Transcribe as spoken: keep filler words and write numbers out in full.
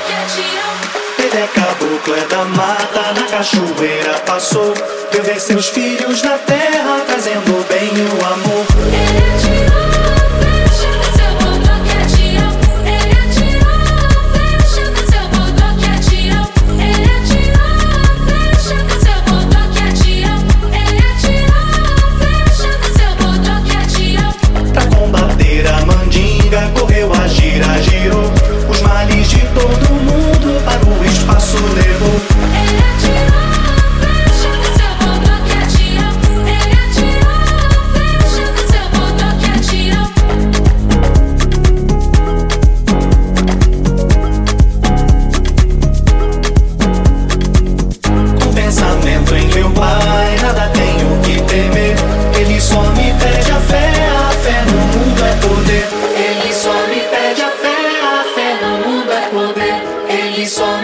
Ele é caboclo, é da mata, na cachoeira passou. Veio ver seus filhos na terra, trazendo o bem e o amor. Ele é tirão, fecha do seu bodoque é tirão. Ele é tirão, fecha do seu bodoque é tirão. Ele é tirão, fecha do seu bodoque é tirão. Ele é tirão, fecha do seu bodoque é tirão. Pra combater a mandinga, correu a gira, girou. Os males de todo mundo para o espaço levou. Ele é tirão, fecha do seu bodoque é tirão. Ele é tirão, fecha do seu bodoque é tirão. Com pensamento em meu pai, nada tenho que temer. Ele só me pede a fé, a fé no mundo é poder. Ele só me pede a fé, a fé no mundo é poder. Ele só